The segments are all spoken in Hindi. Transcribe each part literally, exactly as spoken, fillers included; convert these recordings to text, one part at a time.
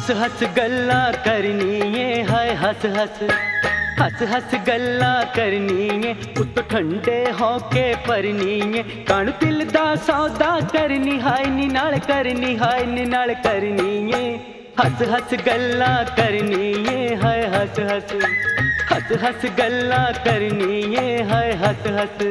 हस हस गल्ला करनी है हाय हस हस हस हस गल्ला करनी है उत ठंडे होके परनी है कण दिल दा सौदा करनी हाय नी नाल करनी हाय नी नाल करनी है हस हस गल्ला करनी है हाय हस हस हस हस गल्ला करनी है हाय हस हस।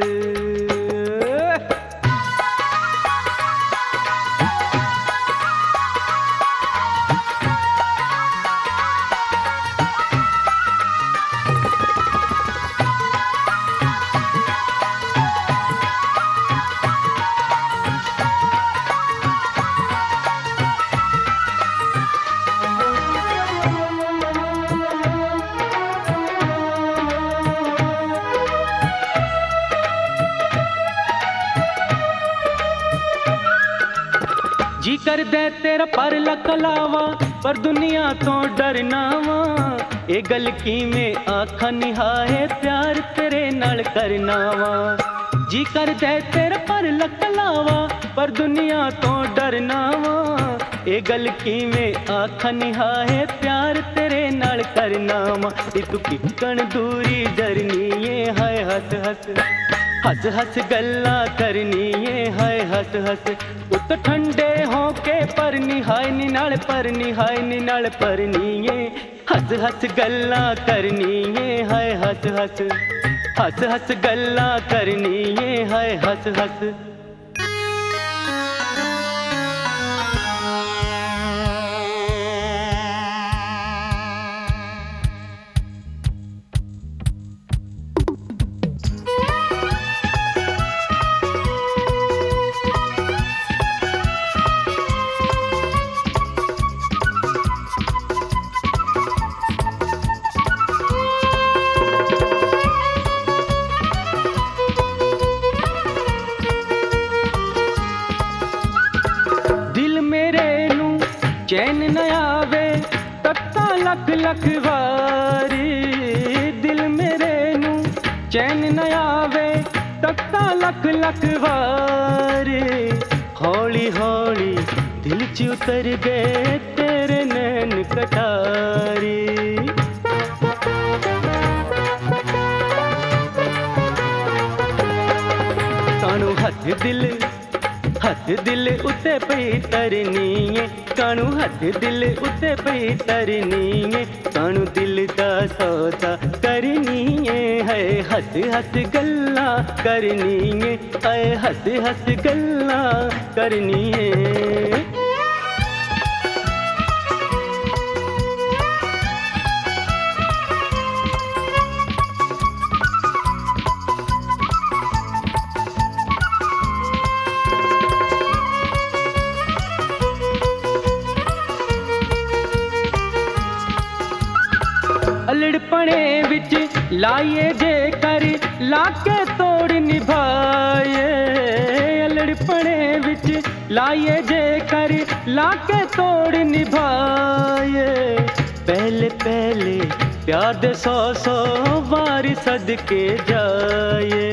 जी कर दे तेरा पर लकलावा पर दुनिया तो डरना वा ए गल की में आखा निहाए प्यार तेरे नाल करना वा। जी कर दे तेरा पर लकलावा पर दुनिया तो डरना वा ए गल की में आखा निहाए प्यार तेरे नाल करना वा। तू किकण दूरी जरनी है हाय हस हस हस हस गल्ला करनी है हाय हस हस उत ठंडे होके परनी हाय नी नाल परनी हाय नी नाल परनी है हस हस गल्ला करनी है हाय हस हस हस हस गल्ला करनी है हाय हस हस। चैन न आवे तत्ता लख लख वारी दिल मेरे नू चैन न आवे तत्ता लख लख वारी हौली हौली दिल च उतर गए तेरे नैन कटारी। कानू हथ दिल हथ दिल उते पई तरनी है कानू हथ दिल उते पई तरनी है कानू दिल दा सौदा करनी है हाय हस हस गल्ला करनी है हाय हस हस गल्ला करनी है। अलड़पने विच लाइए जे कर लाके तोड़ निभाए अलड़पने विच लाइए जे कर लाके तोड़ निभाए पहले पहले प्यार दे सौ सौ वारी सदके जाए।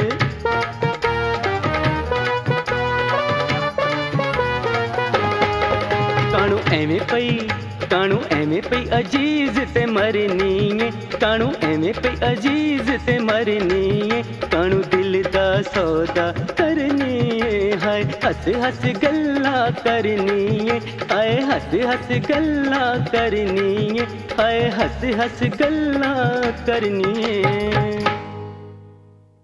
कानू एवें पई कानू एवें पई अजीज ते मरनी है कानू एवें पई अजीज ते मरनी है कानू दिल दा सौदा करनी है हाय हस हस गल्ला करनी है हाय हस हस गल्ला करनी है हाय हस हस गल्ला करनी है।